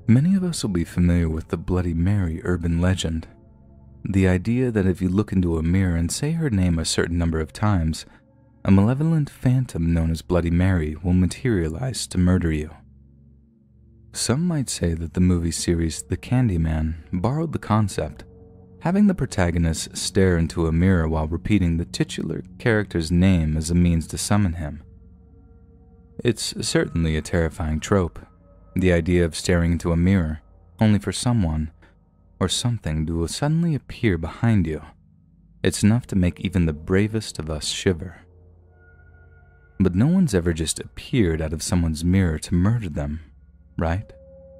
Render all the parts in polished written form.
Many of us will be familiar with the Bloody Mary urban legend. The idea that if you look into a mirror and say her name a certain number of times, a malevolent phantom known as Bloody Mary will materialize to murder you. Some might say that the movie series The Candyman borrowed the concept, having the protagonist stare into a mirror while repeating the titular character's name as a means to summon him. It's certainly a terrifying trope, the idea of staring into a mirror, only for someone or something to suddenly appear behind you. It's enough to make even the bravest of us shiver. But no one's ever just appeared out of someone's mirror to murder them, right?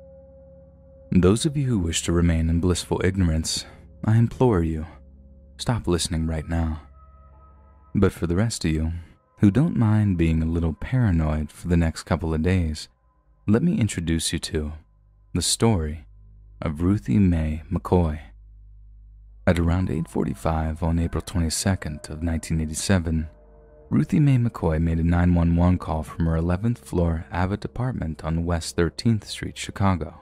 Those of you who wish to remain in blissful ignorance, I implore you, stop listening right now. But for the rest of you, who don't mind being a little paranoid for the next couple of days, let me introduce you to the story of Ruthie Mae McCoy. At around 8:45 on April 22nd of 1987, Ruthie Mae McCoy made a 911 call from her 11th floor Abbott apartment on West 13th Street, Chicago.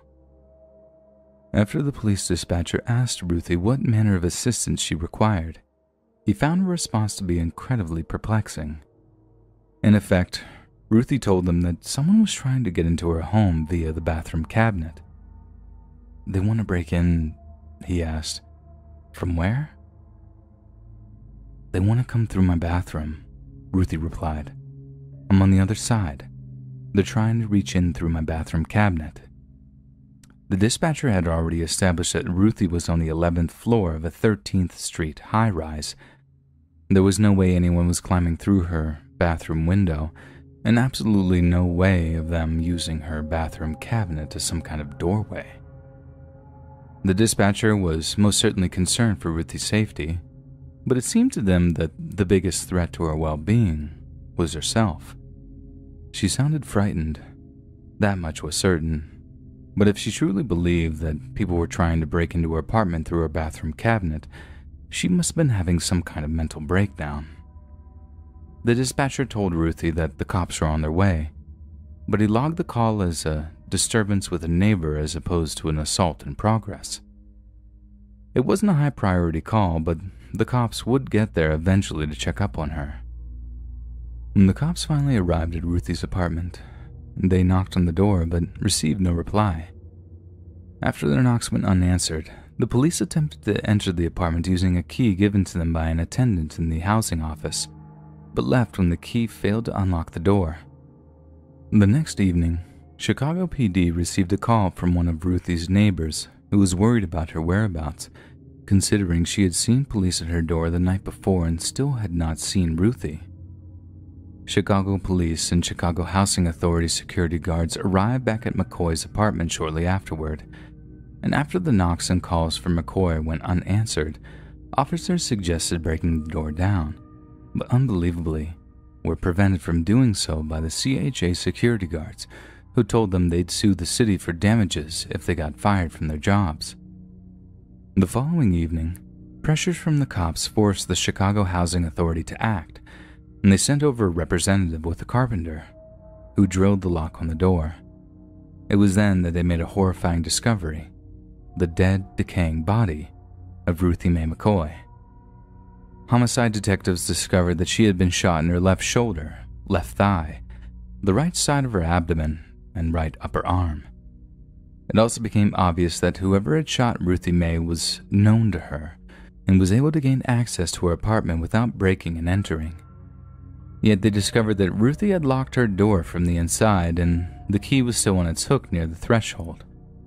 After the police dispatcher asked Ruthie what manner of assistance she required, he found her response to be incredibly perplexing. In effect, Ruthie told them that someone was trying to get into her home via the bathroom cabinet. "They want to break in," he asked. "From where?" "They want to come through my bathroom," Ruthie replied. "I'm on the other side. They're trying to reach in through my bathroom cabinet." The dispatcher had already established that Ruthie was on the 11th floor of a 13th Street high-rise. There was no way anyone was climbing through her bathroom window, and absolutely no way of them using her bathroom cabinet as some kind of doorway. The dispatcher was most certainly concerned for Ruthie's safety, but it seemed to them that the biggest threat to her well-being was herself. She sounded frightened, that much was certain, but if she truly believed that people were trying to break into her apartment through her bathroom cabinet, she must have been having some kind of mental breakdown. The dispatcher told Ruthie that the cops were on their way, but he logged the call as a disturbance with a neighbor as opposed to an assault in progress. It wasn't a high-priority call, but the cops would get there eventually to check up on her. When the cops finally arrived at Ruthie's apartment, they knocked on the door but received no reply. After their knocks went unanswered, the police attempted to enter the apartment using a key given to them by an attendant in the housing office, but left when the key failed to unlock the door. The next evening, Chicago PD received a call from one of Ruthie's neighbors who was worried about her whereabouts, considering she had seen police at her door the night before and still had not seen Ruthie. Chicago police and Chicago Housing Authority security guards arrived back at McCoy's apartment shortly afterward, and after the knocks and calls for McCoy went unanswered, officers suggested breaking the door down, but unbelievably, were prevented from doing so by the CHA security guards, who told them they'd sue the city for damages if they got fired from their jobs. The following evening, pressures from the cops forced the Chicago Housing Authority to act, and they sent over a representative with a carpenter, who drilled the lock on the door. It was then that they made a horrifying discovery: the dead, decaying body of Ruthie Mae McCoy. Homicide detectives discovered that she had been shot in her left shoulder, left thigh, the right side of her abdomen, and right upper arm. It also became obvious that whoever had shot Ruthie Mae was known to her and was able to gain access to her apartment without breaking and entering. Yet they discovered that Ruthie had locked her door from the inside and the key was still on its hook near the threshold.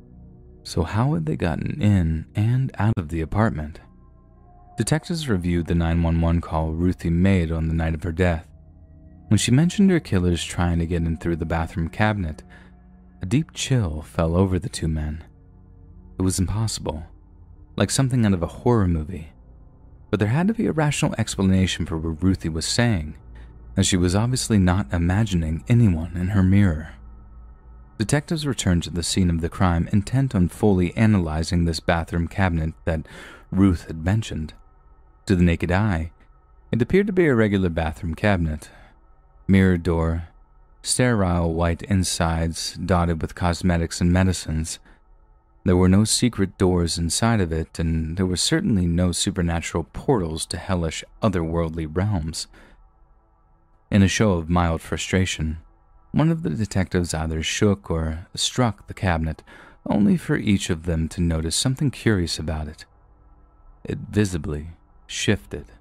So how had they gotten in and out of the apartment? Detectives reviewed the 911 call Ruthie made on the night of her death. When she mentioned her killers trying to get in through the bathroom cabinet, a deep chill fell over the two men. It was impossible, like something out of a horror movie. But there had to be a rational explanation for what Ruthie was saying, as she was obviously not imagining anyone in her mirror. Detectives returned to the scene of the crime, intent on fully analyzing this bathroom cabinet that Ruth had mentioned. To the naked eye, it appeared to be a regular bathroom cabinet. Mirrored door, sterile white insides dotted with cosmetics and medicines, There were no secret doors inside of it, and there were certainly no supernatural portals to hellish otherworldly realms. In a show of mild frustration, one of the detectives either shook or struck the cabinet, only for each of them to notice something curious about it. It visibly shifted.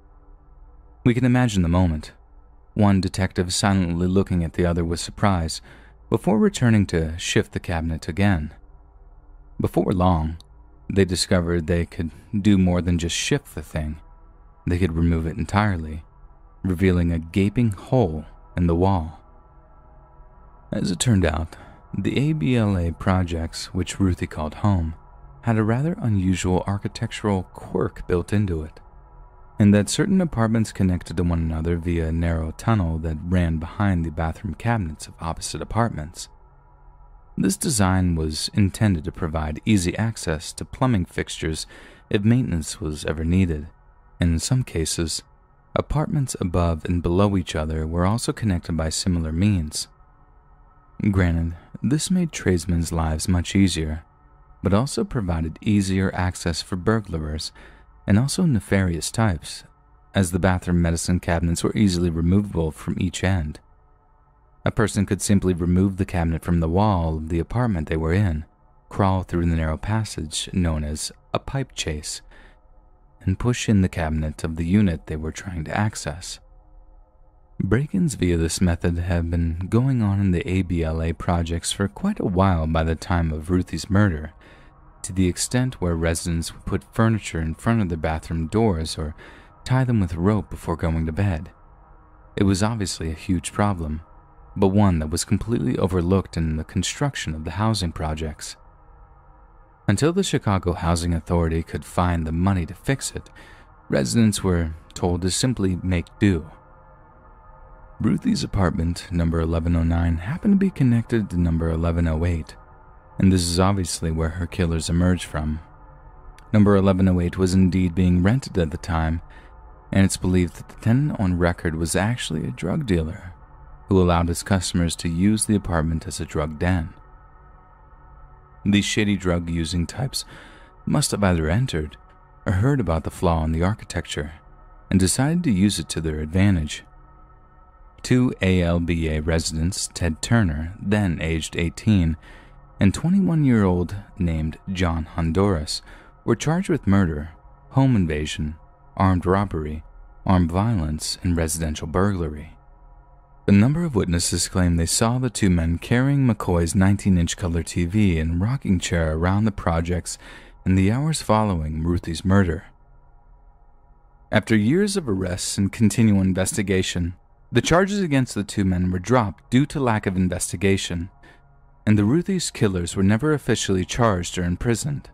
We can imagine the moment. One detective silently looking at the other with surprise, before returning to shift the cabinet again. Before long, they discovered they could do more than just shift the thing. They could remove it entirely, revealing a gaping hole in the wall. As it turned out, the ABLA projects, which Ruthie called home, had a rather unusual architectural quirk built into it, in that certain apartments connected to one another via a narrow tunnel that ran behind the bathroom cabinets of opposite apartments. This design was intended to provide easy access to plumbing fixtures if maintenance was ever needed, and in some cases, apartments above and below each other were also connected by similar means. Granted, this made tradesmen's lives much easier, but also provided easier access for burglars and also nefarious types, as the bathroom medicine cabinets were easily removable from each end. A person could simply remove the cabinet from the wall of the apartment they were in, crawl through the narrow passage known as a pipe chase, and push in the cabinet of the unit they were trying to access. Break-ins via this method have been going on in the ABLA projects for quite a while by the time of Ruthie's murder, to the extent where residents would put furniture in front of their bathroom doors or tie them with rope before going to bed. It was obviously a huge problem, but one that was completely overlooked in the construction of the housing projects. Until the Chicago Housing Authority could find the money to fix it, residents were told to simply make do. Ruthie's apartment, number 1109, happened to be connected to number 1108, and this is obviously where her killers emerged from. Number 1108 was indeed being rented at the time, and it's believed that the tenant on record was actually a drug dealer who allowed his customers to use the apartment as a drug den. These shady drug-using types must have either entered or heard about the flaw in the architecture and decided to use it to their advantage. Two ALBA residents, Ted Turner, then aged 18, and 21-year-old named John Honduras, were charged with murder, home invasion, armed robbery, armed violence, and residential burglary. A number of witnesses claim they saw the two men carrying McCoy's 19-inch color TV and rocking chair around the projects in the hours following Ruthie's murder. After years of arrests and continual investigation, the charges against the two men were dropped due to lack of investigation, and the Ruthie's killers were never officially charged or imprisoned.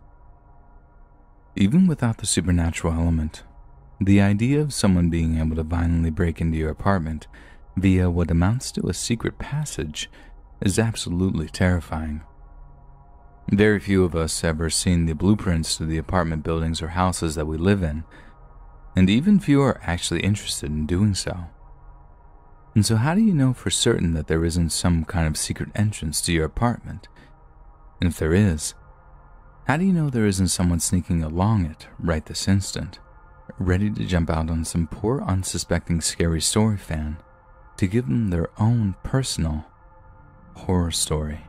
Even without the supernatural element, the idea of someone being able to violently break into your apartment via what amounts to a secret passage is absolutely terrifying. Very few of us ever seen the blueprints to the apartment buildings or houses that we live in, and even few are actually interested in doing so. And so how do you know for certain that there isn't some kind of secret entrance to your apartment? And if there is, how do you know there isn't someone sneaking along it right this instant, ready to jump out on some poor unsuspecting scary story fan to give them their own personal horror story?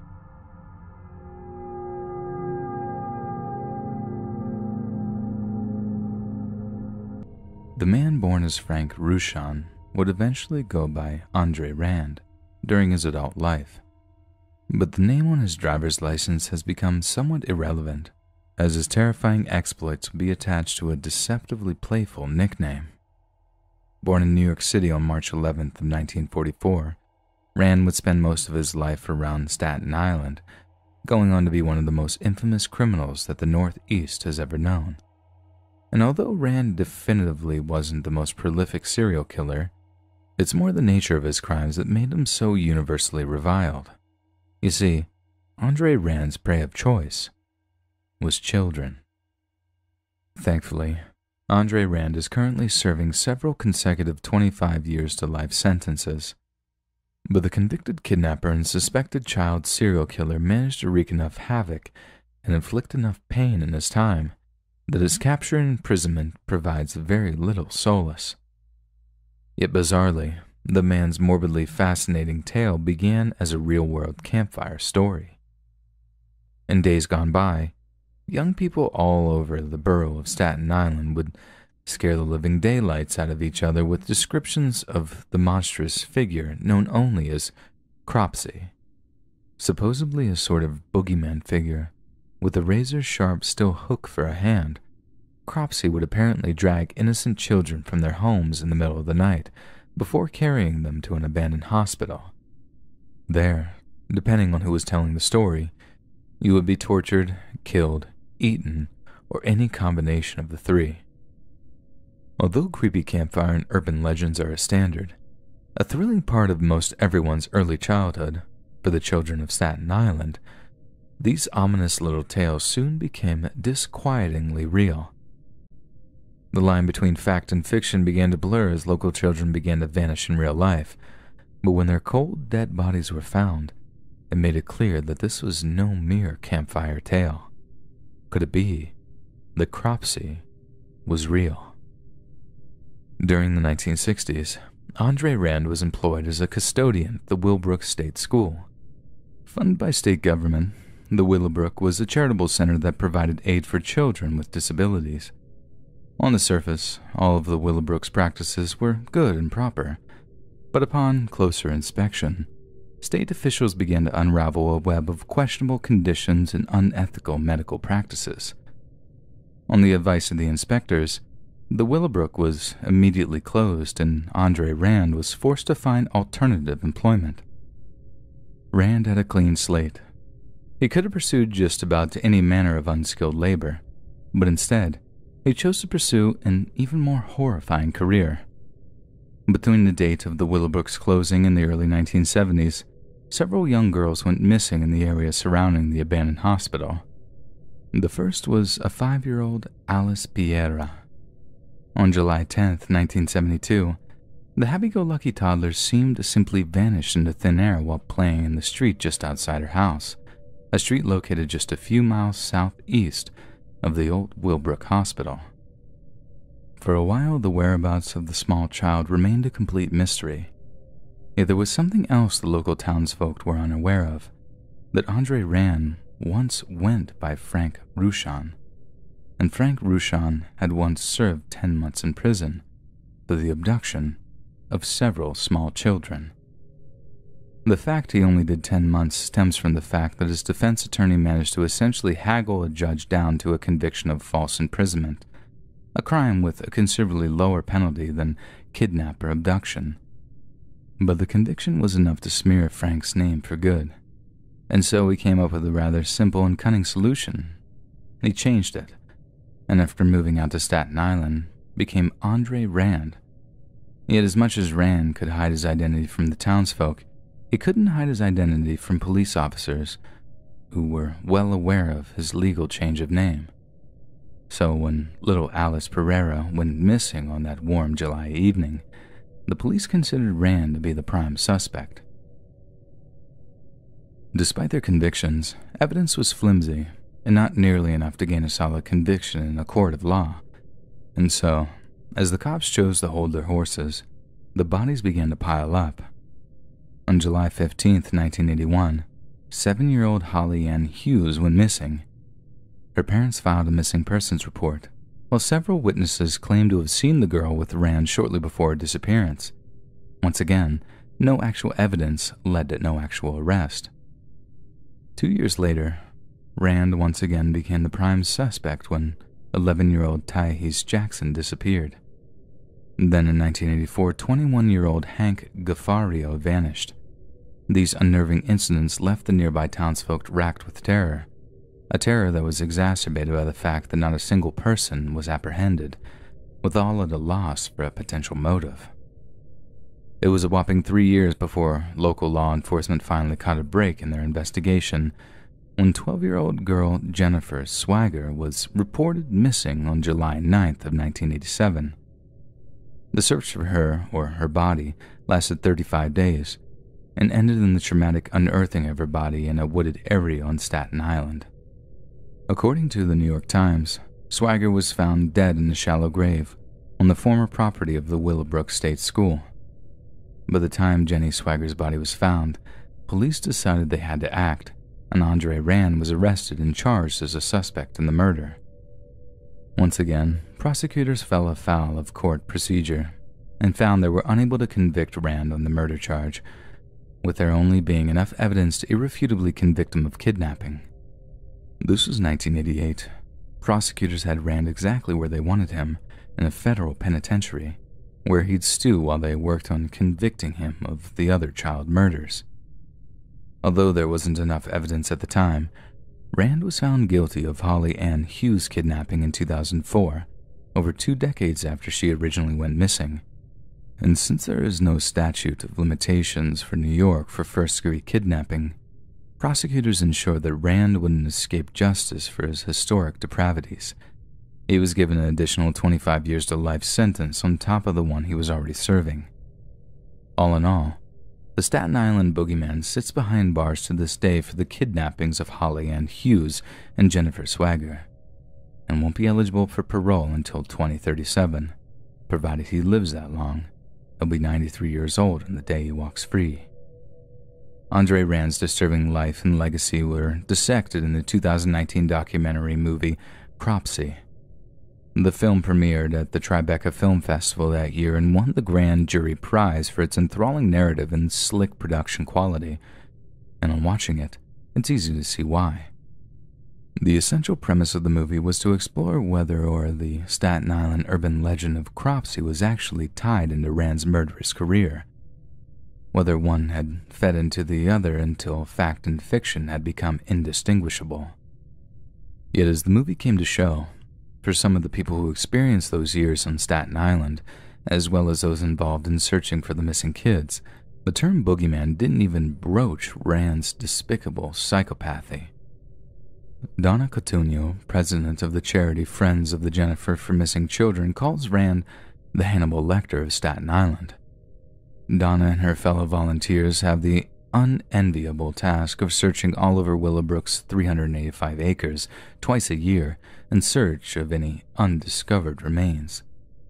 The man born as Frank Rushan would eventually go by Andre Rand during his adult life, but the name on his driver's license has become somewhat irrelevant, as his terrifying exploits would be attached to a deceptively playful nickname. Born in New York City on March 11th of 1944, Rand would spend most of his life around Staten Island, going on to be one of the most infamous criminals that the Northeast has ever known. And although Rand definitively wasn't the most prolific serial killer, it's more the nature of his crimes that made him so universally reviled. You see, Andre Rand's prey of choice was children. Thankfully, Andre Rand is currently serving several consecutive 25 years to life sentences, but the convicted kidnapper and suspected child serial killer managed to wreak enough havoc and inflict enough pain in his time that his capture and imprisonment provides very little solace. Yet bizarrely, the man's morbidly fascinating tale began as a real-world campfire story. In days gone by, young people all over the borough of Staten Island would scare the living daylights out of each other with descriptions of the monstrous figure known only as Cropsey, supposedly a sort of boogeyman figure with a razor-sharp steel hook for a hand. Cropsey would apparently drag innocent children from their homes in the middle of the night before carrying them to an abandoned hospital. There, depending on who was telling the story, you would be tortured, killed, eaten, or any combination of the three. Although creepy campfire and urban legends are a standard, a thrilling part of most everyone's early childhood, for the children of Staten Island, these ominous little tales soon became disquietingly real. The line between fact and fiction began to blur as local children began to vanish in real life, but when their cold, dead bodies were found, it made it clear that this was no mere campfire tale. Could it be that Cropsey was real? During the 1960s, Andre Rand was employed as a custodian at the Willowbrook State School. Funded by state government, the Willowbrook was a charitable center that provided aid for children with disabilities. On the surface, all of the Willowbrook's practices were good and proper, but upon closer inspection, state officials began to unravel a web of questionable conditions and unethical medical practices. On the advice of the inspectors, the Willowbrook was immediately closed and Andre Rand was forced to find alternative employment. Rand had a clean slate. He could have pursued just about any manner of unskilled labor, but instead, he chose to pursue an even more horrifying career. Between the date of the Willowbrook's closing in the early 1970s, several young girls went missing in the area surrounding the abandoned hospital. The first was a 5-year-old Alice Piera. On July 10, 1972, the happy-go-lucky toddler seemed to simply vanish into thin air while playing in the street just outside her house, a street located just a few miles southeast of the old Willowbrook Hospital. For a while, the whereabouts of the small child remained a complete mystery. Yet there was something else the local townsfolk were unaware of, that Andre Rand once went by Frank Ruchon, and Frank Ruchon had once served 10 months in prison for the abduction of several small children. The fact he only did 10 months stems from the fact that his defense attorney managed to essentially haggle a judge down to a conviction of false imprisonment, a crime with a considerably lower penalty than kidnap or abduction. But the conviction was enough to smear Frank's name for good, and so he came up with a rather simple and cunning solution. He changed it, and after moving out to Staten Island, became Andre Rand. Yet as much as Rand could hide his identity from the townsfolk, he couldn't hide his identity from police officers who were well aware of his legal change of name. So when little Alice Pereira went missing on that warm July evening, the police considered Rand to be the prime suspect. Despite their convictions, evidence was flimsy and not nearly enough to gain a solid conviction in a court of law. And so, as the cops chose to hold their horses, the bodies began to pile up. On July 15, 1981, 7-year-old Holly Ann Hughes went missing. Her parents filed a missing persons report, while several witnesses claimed to have seen the girl with Rand shortly before her disappearance. Once again, no actual evidence led to no actual arrest. 2 years later, Rand once again became the prime suspect when 11-year-old Tyhees Jackson disappeared. Then in 1984, 21-year-old Hank Gaffario vanished. These unnerving incidents left the nearby townsfolk racked with terror, a terror that was exacerbated by the fact that not a single person was apprehended, with all at a loss for a potential motive. It was a whopping 3 years before local law enforcement finally caught a break in their investigation, when 12-year-old girl Jennifer Swagger was reported missing on July 9th of 1987. The search for her, or her body, lasted 35 days, and ended in the traumatic unearthing of her body in a wooded area on Staten Island. According to the New York Times, Swagger was found dead in a shallow grave on the former property of the Willowbrook State School. By the time Jenny Swagger's body was found, police decided they had to act, and Andre Rand was arrested and charged as a suspect in the murder. Once again, prosecutors fell afoul of court procedure and found they were unable to convict Rand on the murder charge, with there only being enough evidence to irrefutably convict him of kidnapping. This was 1988. Prosecutors had Rand exactly where they wanted him, in a federal penitentiary, where he'd stew while they worked on convicting him of the other child murders. Although there wasn't enough evidence at the time, Rand was found guilty of Holly Ann Hughes' kidnapping in 2004, over 2 decades after she originally went missing. And since there is no statute of limitations for New York for first-degree kidnapping, prosecutors ensured that Rand wouldn't escape justice for his historic depravities. He was given an additional 25 years to life sentence on top of the one he was already serving. All in all, the Staten Island boogeyman sits behind bars to this day for the kidnappings of Holly Ann Hughes and Jennifer Swagger, and won't be eligible for parole until 2037, provided he lives that long. He'll be 93 years old on the day he walks free. Andre Rand's disturbing life and legacy were dissected in the 2019 documentary movie Cropsey. The film premiered at the Tribeca Film Festival that year and won the Grand Jury Prize for its enthralling narrative and slick production quality, and on watching it, it's easy to see why. The essential premise of the movie was to explore whether or the Staten Island urban legend of Cropsey was actually tied into Rand's murderous career, whether one had fed into the other until fact and fiction had become indistinguishable. Yet as the movie came to show, for some of the people who experienced those years on Staten Island, as well as those involved in searching for the missing kids, the term boogeyman didn't even broach Rand's despicable psychopathy. Donna Cotugno, president of the charity Friends of the Jennifer for Missing Children, calls Rand the Hannibal Lecter of Staten Island. Donna and her fellow volunteers have the unenviable task of searching all over Willowbrook's 385 acres twice a year in search of any undiscovered remains.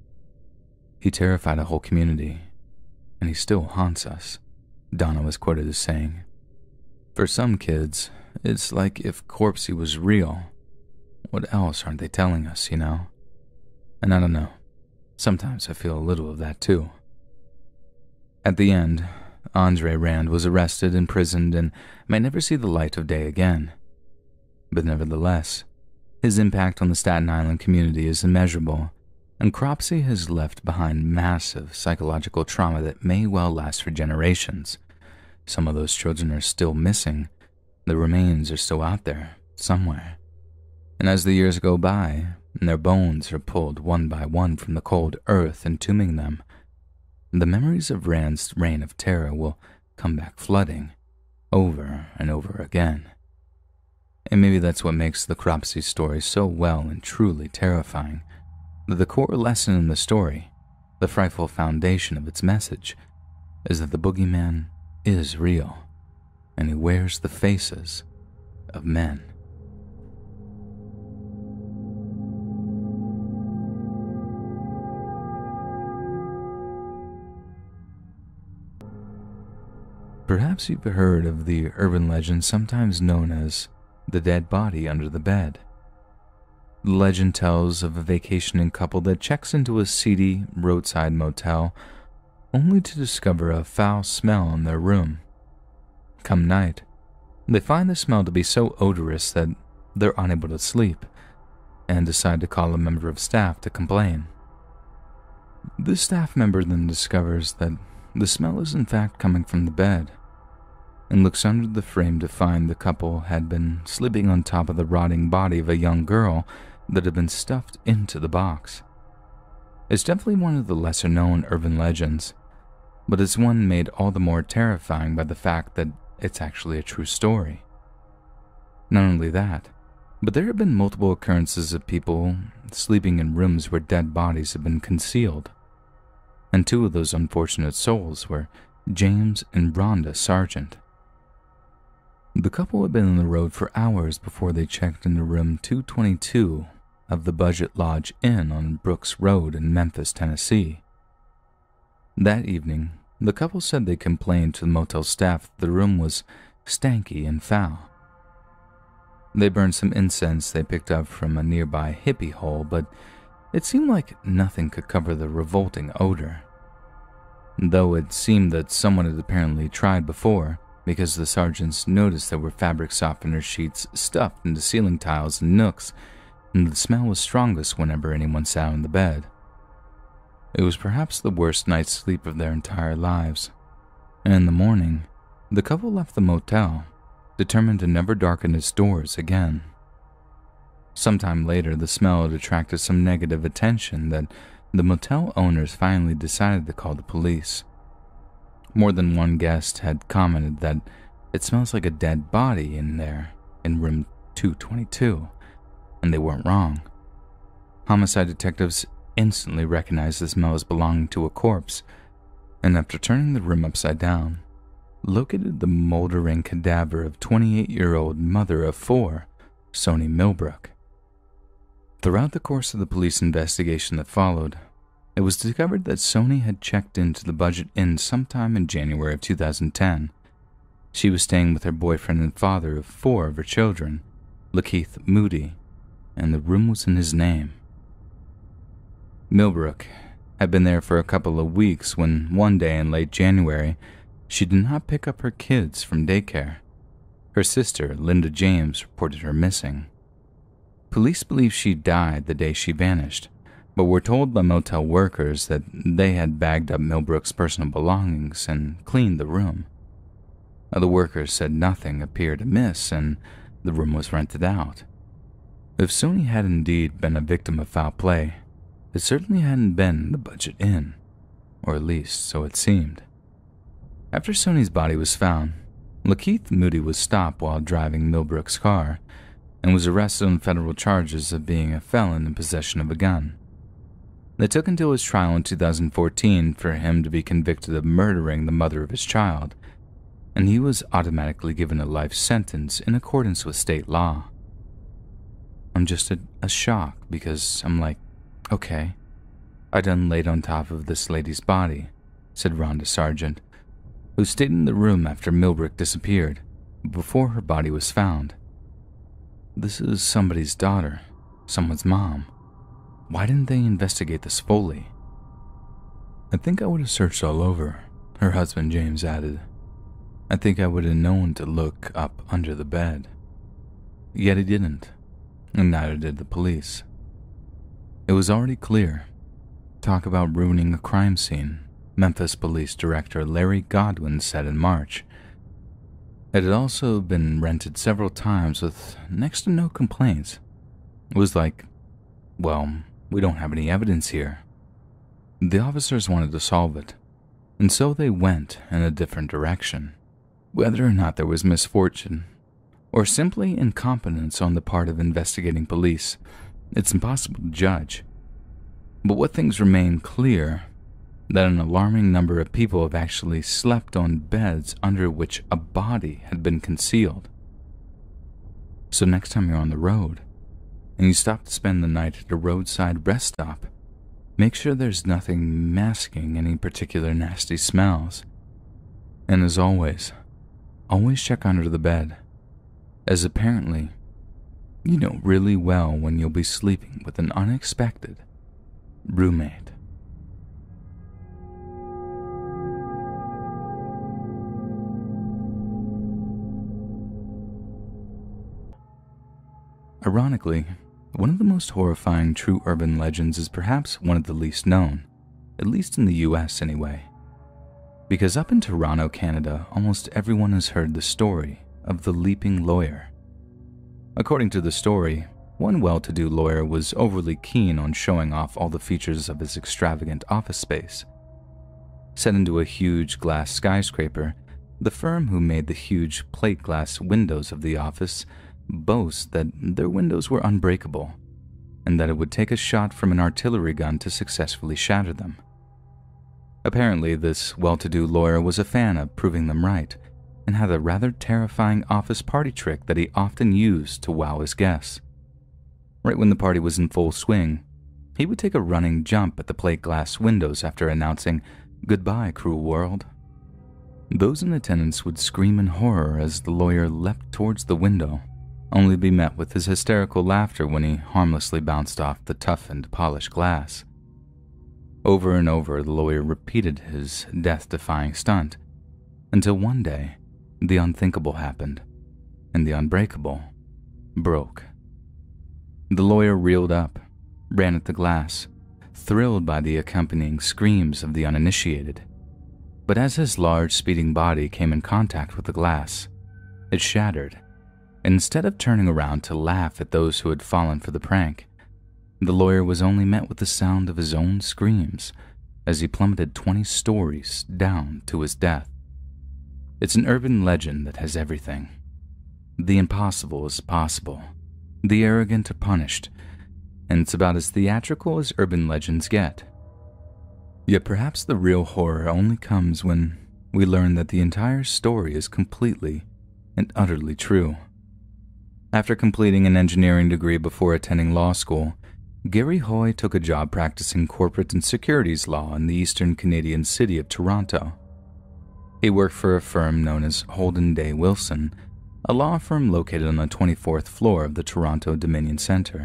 He terrified a whole community, and he still haunts us, Donna was quoted as saying. For some kids, it's like if Corpsey was real. What else aren't they telling us, you know? And I don't know. Sometimes I feel a little of that too. At the end, Andre Rand was arrested, imprisoned, and may never see the light of day again. But nevertheless, his impact on the Staten Island community is immeasurable, and Cropsey has left behind massive psychological trauma that may well last for generations. Some of those children are still missing. The remains are still out there, somewhere. And as the years go by, and their bones are pulled one by one from the cold earth entombing them, the memories of Rand's reign of terror will come back flooding, over and over again. And maybe that's what makes the Cropsey story so well and truly terrifying, that the core lesson in the story, the frightful foundation of its message, is that the boogeyman is real, and he wears the faces of men. Perhaps you've heard of the urban legend sometimes known as the dead body under the bed. The legend tells of a vacationing couple that checks into a seedy roadside motel only to discover a foul smell in their room. Come night, they find the smell to be so odorous that they're unable to sleep and decide to call a member of staff to complain. This staff member then discovers that the smell is in fact coming from the bed, and looks under the frame to find the couple had been sleeping on top of the rotting body of a young girl that had been stuffed into the box. It's definitely one of the lesser-known urban legends, but it's one made all the more terrifying by the fact that it's actually a true story. Not only that, but there have been multiple occurrences of people sleeping in rooms where dead bodies have been concealed, and 2 of those unfortunate souls were James and Rhonda Sargent. The couple had been on the road for hours before they checked into room 222 of the Budget Lodge Inn on Brooks Road in Memphis, Tennessee. That evening, the couple said they complained to the motel staff that the room was stanky and foul. They burned some incense they picked up from a nearby hippie hole, but it seemed like nothing could cover the revolting odor. Though it seemed that someone had apparently tried before, because the sergeants noticed there were fabric softener sheets stuffed into ceiling tiles and nooks, and the smell was strongest whenever anyone sat on the bed. It was perhaps the worst night's sleep of their entire lives, and in the morning, the couple left the motel, determined to never darken its doors again. Sometime later, the smell had attracted some negative attention that the motel owners finally decided to call the police. More than one guest had commented that it smells like a dead body in there, in room 222, and they weren't wrong. Homicide detectives instantly recognized the smell as belonging to a corpse, and after turning the room upside down, located the moldering cadaver of 28-year-old mother of four, Soni Millbrook. Throughout the course of the police investigation that followed, it was discovered that Soni had checked into the Budget Inn sometime in January of 2010. She was staying with her boyfriend and father of four of her children, Lakeith Moody, and the room was in his name. Millbrook had been there for a couple of weeks when one day in late January, she did not pick up her kids from daycare. Her sister, Linda James, reported her missing. Police believe she died the day she vanished, but were told by motel workers that they had bagged up Millbrook's personal belongings and cleaned the room. The workers said nothing appeared amiss and the room was rented out. If Soni had indeed been a victim of foul play, it certainly hadn't been the Budget Inn, or at least so it seemed. After Soni's body was found, Lakeith Moody was stopped while driving Millbrook's car and was arrested on federal charges of being a felon in possession of a gun. It took until his trial in 2014 for him to be convicted of murdering the mother of his child, and he was automatically given a life sentence in accordance with state law. I'm just a shock because I'm like, okay, I done laid on top of this lady's body, said Rhonda Sargent, who stayed in the room after Millbrook disappeared, before her body was found. This is somebody's daughter, someone's mom. Why didn't they investigate this fully? I think I would have searched all over, her husband James added. I think I would have known to look up under the bed. Yet he didn't, and neither did the police. It was already clear. Talk about ruining a crime scene, Memphis Police Director Larry Godwin said in March. It had also been rented several times with next to no complaints. It was like, well, we don't have any evidence here. The officers wanted to solve it, and so they went in a different direction. Whether or not there was misfortune, or simply incompetence on the part of investigating police, it's impossible to judge. But what things remain clear, that an alarming number of people have actually slept on beds under which a body had been concealed. So next time you're on the road, and you stop to spend the night at a roadside rest stop, make sure there's nothing masking any particular nasty smells. And as always check under the bed, as apparently you know really well when you'll be sleeping with an unexpected roommate. Ironically, one of the most horrifying true urban legends is perhaps one of the least known, at least in the US anyway. Because up in Toronto, Canada, almost everyone has heard the story of the Leaping Lawyer. According to the story, one well-to-do lawyer was overly keen on showing off all the features of his extravagant office space. Set into a huge glass skyscraper, the firm who made the huge plate glass windows of the office boasts that their windows were unbreakable, and that it would take a shot from an artillery gun to successfully shatter them. Apparently, this well-to-do lawyer was a fan of proving them right, and had a rather terrifying office party trick that he often used to wow his guests. Right when the party was in full swing, he would take a running jump at the plate glass windows after announcing, "Goodbye, cruel world." Those in attendance would scream in horror as the lawyer leapt towards the window, only to be met with his hysterical laughter when he harmlessly bounced off the toughened, polished glass. Over and over, the lawyer repeated his death-defying stunt, until one day, the unthinkable happened, and the unbreakable broke. The lawyer reeled up, ran at the glass, thrilled by the accompanying screams of the uninitiated. But as his large, speeding body came in contact with the glass, it shattered. Instead of turning around to laugh at those who had fallen for the prank, the lawyer was only met with the sound of his own screams as he plummeted 20 stories down to his death. It's an urban legend that has everything. The impossible is possible, the arrogant are punished, and it's about as theatrical as urban legends get. Yet perhaps the real horror only comes when we learn that the entire story is completely and utterly true. After completing an engineering degree before attending law school, Gary Hoy took a job practicing corporate and securities law in the eastern Canadian city of Toronto. He worked for a firm known as Holden Day Wilson, a law firm located on the 24th floor of the Toronto Dominion Centre.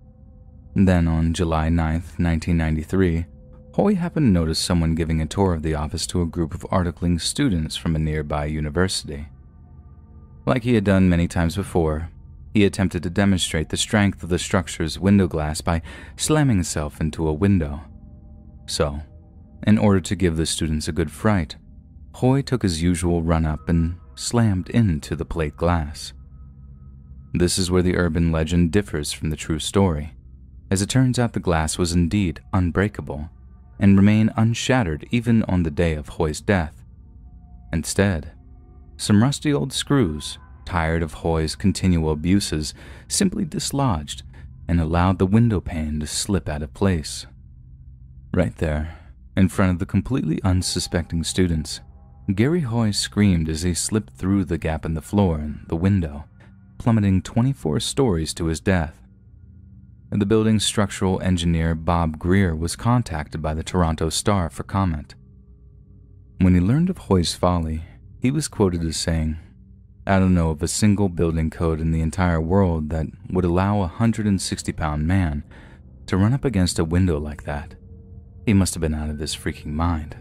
Then, on July 9, 1993, Hoy happened to notice someone giving a tour of the office to a group of articling students from a nearby university. Like he had done many times before, he attempted to demonstrate the strength of the structure's window glass by slamming himself into a window. So, in order to give the students a good fright, Hoy took his usual run-up and slammed into the plate glass. This is where the urban legend differs from the true story, as it turns out the glass was indeed unbreakable and remained unshattered even on the day of Hoy's death. Instead, some rusty old screws, tired of Hoy's continual abuses, simply dislodged and allowed the window pane to slip out of place. Right there, in front of the completely unsuspecting students, Gary Hoy screamed as he slipped through the gap in the floor and the window, plummeting 24 stories to his death. The building's structural engineer Bob Greer was contacted by the Toronto Star for comment. When he learned of Hoy's folly, he was quoted as saying, "I don't know of a single building code in the entire world that would allow a 160-pound man to run up against a window like that. He must have been out of his freaking mind."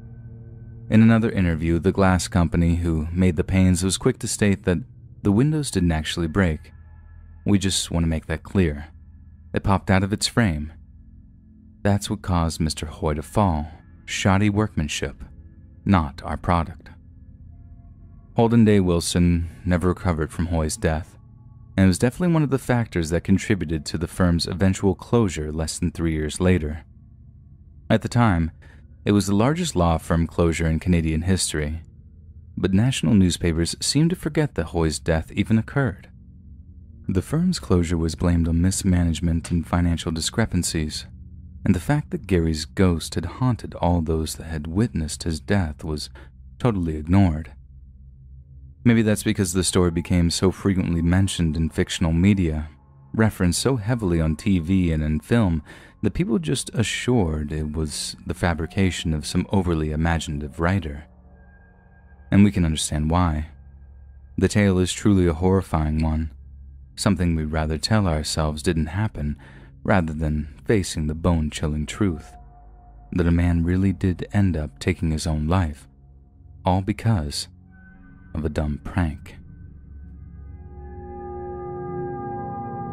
In another interview, the glass company who made the panes was quick to state that the windows didn't actually break. "We just want to make that clear. It popped out of its frame. That's what caused Mr. Hoy to fall. Shoddy workmanship, not our product." Holden Day Wilson never recovered from Hoy's death, and it was definitely one of the factors that contributed to the firm's eventual closure less than 3 years later. At the time, it was the largest law firm closure in Canadian history, but national newspapers seemed to forget that Hoy's death even occurred. The firm's closure was blamed on mismanagement and financial discrepancies, and the fact that Gary's ghost had haunted all those that had witnessed his death was totally ignored. Maybe that's because the story became so frequently mentioned in fictional media, referenced so heavily on TV and in film, that people just assured it was the fabrication of some overly imaginative writer. And we can understand why. The tale is truly a horrifying one, something we'd rather tell ourselves didn't happen rather than facing the bone-chilling truth that a man really did end up taking his own life, all because of a dumb prank.